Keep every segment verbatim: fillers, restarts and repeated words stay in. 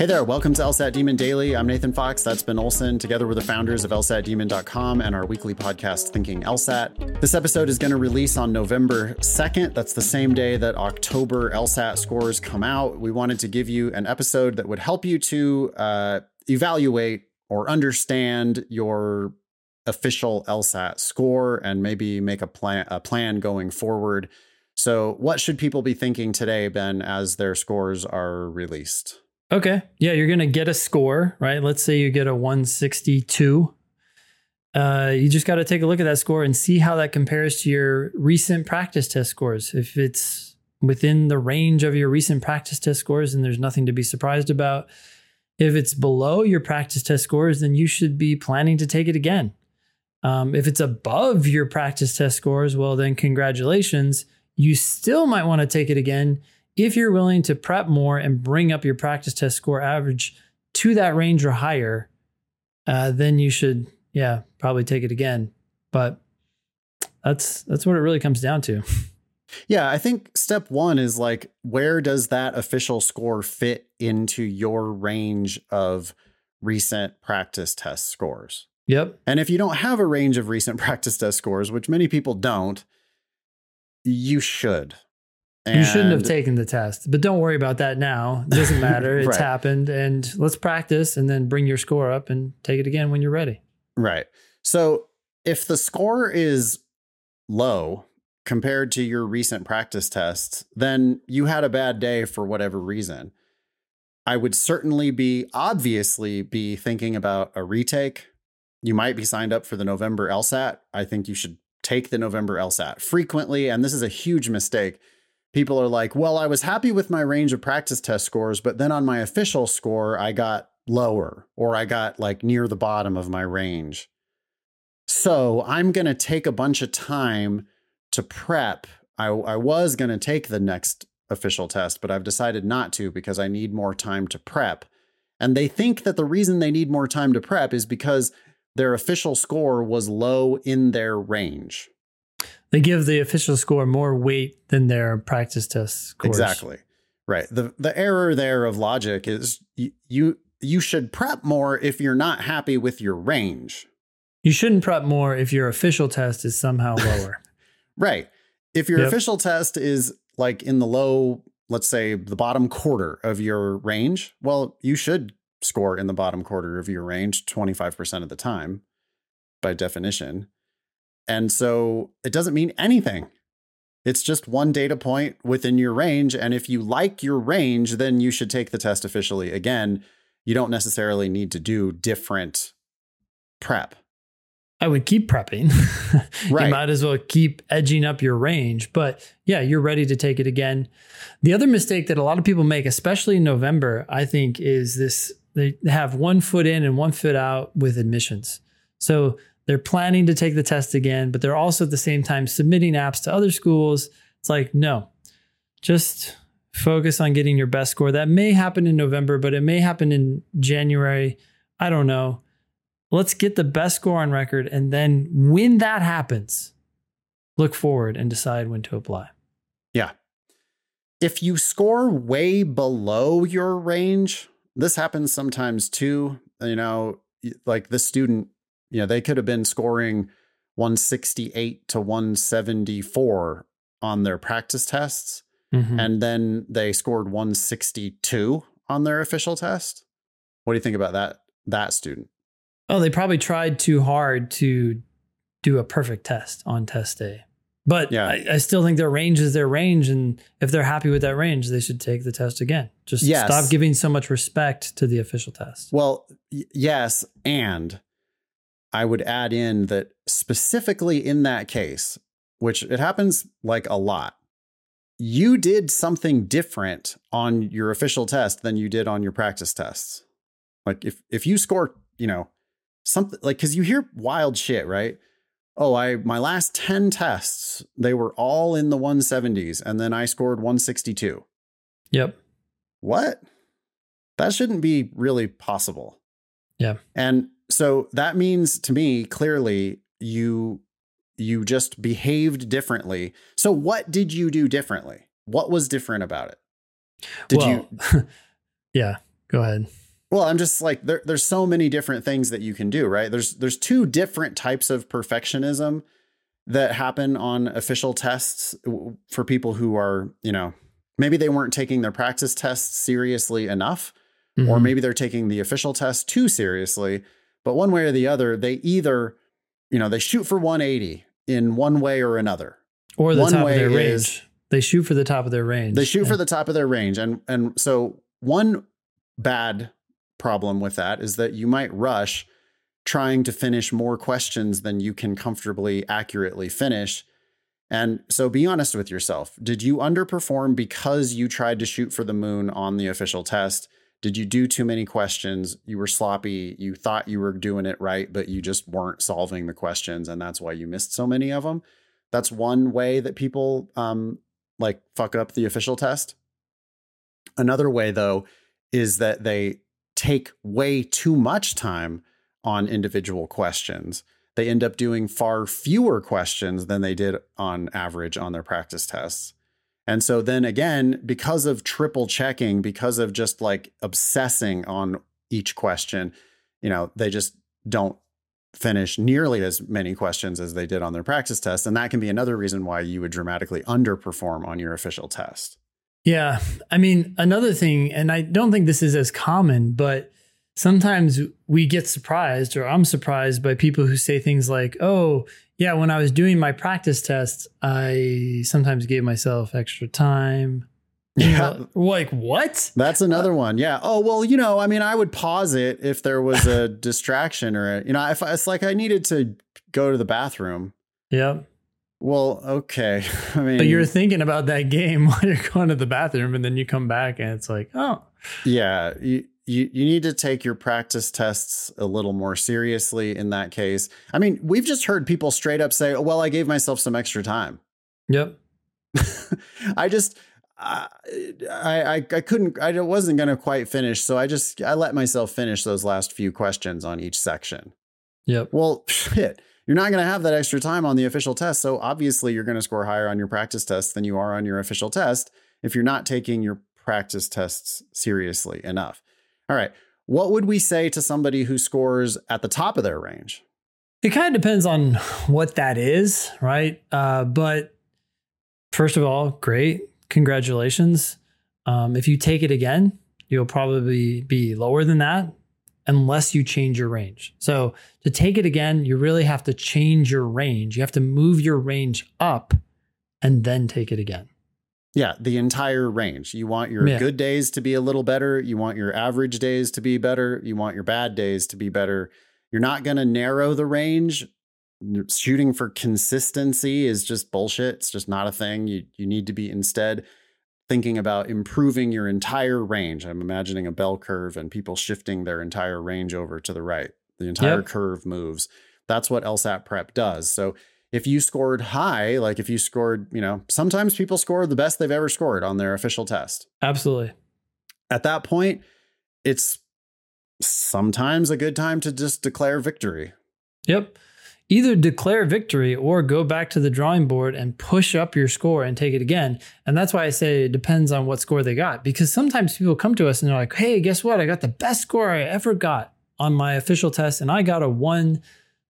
Hey there, welcome to LSAT Demon Daily. I'm Nathan Fox, that's Ben Olson, together with the founders of L S A T demon dot com and our weekly podcast, Thinking LSAT. This episode is going to release on November second. That's the same day that October LSAT scores come out. We wanted to give you an episode that would help you to uh, evaluate or understand your official LSAT score and maybe make a plan, a plan going forward. So what should people be thinking today, Ben, as their scores are released? Okay. Yeah, you're going to get a score, right? Let's say you get a one sixty-two. Uh, you just got to take a look at that score and see how that compares to your recent practice test scores. If it's within the range of your recent practice test scores, then there's nothing to be surprised about. If it's below your practice test scores, then you should be planning to take it again. Um, if it's above your practice test scores, well, then congratulations. You still might want to take it again. If you're willing to prep more and bring up your practice test score average to that range or higher, uh, then you should, yeah, probably take it again. But that's that's what it really comes down to. Yeah, I think step one is like, where does that official score fit into your range of recent practice test scores? Yep. And if you don't have a range of recent practice test scores, which many people don't, you should. And you shouldn't have taken the test, but don't worry about that now. It doesn't matter. It's right. happened. And let's practice and then bring your score up and take it again when you're ready. Right. So if the score is low compared to your recent practice tests, then you had a bad day for whatever reason. I would certainly be, obviously, be thinking about a retake. You might be signed up for the November LSAT. I think you should take the November LSAT frequently. And this is a huge mistake. People are like, well, I was happy with my range of practice test scores, but then on my official score, I got lower or I got like near the bottom of my range. So I'm going to take a bunch of time to prep. I, I was going to take the next official test, but I've decided not to because I need more time to prep. And they think that the reason they need more time to prep is because their official score was low in their range. They give the official score more weight than their practice test scores. Exactly. Right. The the error there of logic is you, you you should prep more if you're not happy with your range. You shouldn't prep more if your official test is somehow lower. Right. If your Yep. official test is like in the low, let's say the bottom quarter of your range, well, you should score in the bottom quarter of your range twenty-five percent of the time by definition. And so it doesn't mean anything. It's just one data point within your range. And if you like your range, then you should take the test officially. Again, you don't necessarily need to do different prep. I would keep prepping. Right. You might as well keep edging up your range. But yeah, you're ready to take it again. The other mistake that a lot of people make, especially in November, I think, is this: they have one foot in and one foot out with admissions. So they're planning to take the test again, but they're also at the same time submitting apps to other schools. It's like, no, just focus on getting your best score. That may happen in November, but it may happen in January. I don't know. Let's get the best score on record. And then when that happens, look forward and decide when to apply. Yeah. If you score way below your range, this happens sometimes too. You know, like this student, you know, they could have been scoring one sixty-eight to one seventy-four on their practice tests. Mm-hmm. And then they scored one sixty-two on their official test. What do you think about that, that student? Oh, they probably tried too hard to do a perfect test on test day. But yeah. I, I still think their range is their range. And if they're happy with that range, they should take the test again. Just yes. Stop giving so much respect to the official test. Well, y- yes. And I would add in that specifically in that case, which it happens like a lot, you did something different on your official test than you did on your practice tests. Like if, if you score, you know, something like, cause you hear wild shit, right? Oh, I, my last ten tests, they were all in the one seventies and then I scored one sixty-two. Yep. What? That shouldn't be really possible. Yeah. And so that means to me, clearly you, you just behaved differently. So what did you do differently? What was different about it? Did well, you? Yeah. Go ahead. Well, I'm just like, there, there's so many different things that you can do, right? There's, there's two different types of perfectionism that happen on official tests for people who are, you know, maybe they weren't taking their practice tests seriously enough, mm-hmm. or maybe they're taking the official test too seriously. But one way or the other, they either, you know, they shoot for one eighty in one way or another. Or the one top way of their is, range. They shoot for the top of their range. They shoot yeah. for the top of their range. And, and so one bad problem with that is that you might rush trying to finish more questions than you can comfortably, accurately finish. And so be honest with yourself. Did you underperform because you tried to shoot for the moon on the official test? Did you do too many questions? You were sloppy. You thought you were doing it right, but you just weren't solving the questions. And that's why you missed so many of them. That's one way that people um, like fuck up the official test. Another way, though, is that they take way too much time on individual questions. They end up doing far fewer questions than they did on average on their practice tests. And so then again, because of triple checking, because of just like obsessing on each question, you know, they just don't finish nearly as many questions as they did on their practice test. And that can be another reason why you would dramatically underperform on your official test. Yeah. I mean, another thing, and I don't think this is as common, but sometimes we get surprised, or I'm surprised by people who say things like, oh, yeah, when I was doing my practice tests, I sometimes gave myself extra time. You Yeah. know, like, what? That's another one. Yeah. Oh, well, you know, I mean, I would pause it if there was a distraction or, a, you know, if it's like I needed to go to the bathroom. Yep. Well, okay. I mean, But you're thinking about that game while you're going to the bathroom, and then you come back and it's like, oh. Yeah. You, you, you need to take your practice tests a little more seriously in that case. I mean, we've just heard people straight up say, oh, well, I gave myself some extra time. Yep. I just, I, I, I couldn't, I wasn't going to quite finish. So I just, I let myself finish those last few questions on each section. Yep. Well, shit. You're not going to have that extra time on the official test. So obviously you're going to score higher on your practice test than you are on your official test if you're not taking your practice tests seriously enough. All right. What would we say to somebody who scores at the top of their range? It kind of depends on what that is, right? Uh, but first of all, great. Congratulations. Um, if you take it again, you'll probably be lower than that, unless you change your range. So to take it again, you really have to change your range. You have to move your range up and then take it again. Yeah, the entire range. You want your Yeah. good days to be a little better. You want your average days to be better. You want your bad days to be better. You're not going to narrow the range. Shooting for consistency is just bullshit. It's just not a thing. You you need to be instead thinking about improving your entire range. I'm imagining a bell curve and people shifting their entire range over to the right. The entire Yep. curve moves. That's what LSAT prep does. So if you scored high, like if you scored, you know, sometimes people score the best they've ever scored on their official test. Absolutely. At that point, it's sometimes a good time to just declare victory. Yep. Either declare victory or go back to the drawing board and push up your score and take it again. And that's why I say it depends on what score they got, because sometimes people come to us and they're like, hey, guess what? I got the best score I ever got on my official test and I got a one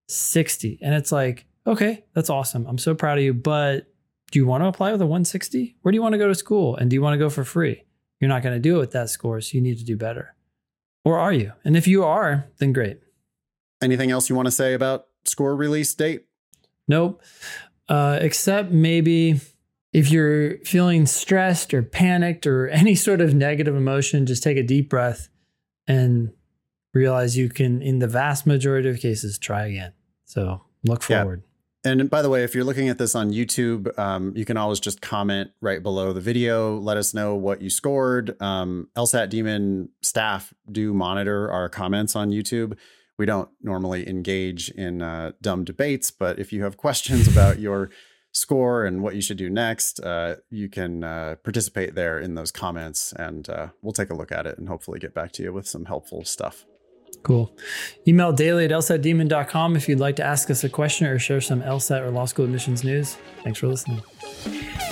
sixty. And it's like, okay, that's awesome. I'm so proud of you. But do you want to apply with a one sixty? Where do you want to go to school? And do you want to go for free? You're not going to do it with that score, so you need to do better. Or are you? And if you are, then great. Anything else you want to say about score release date? Nope. Uh, except maybe if you're feeling stressed or panicked or any sort of negative emotion, just take a deep breath and realize you can, in the vast majority of cases, try again. So look forward. Yeah. And by the way, if you're looking at this on YouTube, um, you can always just comment right below the video. Let us know what you scored. Um, LSAT Demon staff do monitor our comments on YouTube. We don't normally engage in uh, dumb debates, but if you have questions about your score and what you should do next, uh, you can uh, participate there in those comments, and uh, we'll take a look at it and hopefully get back to you with some helpful stuff. Cool. Email daily at lsat demon dot com if you'd like to ask us a question or share some LSAT or law school admissions news. Thanks for listening.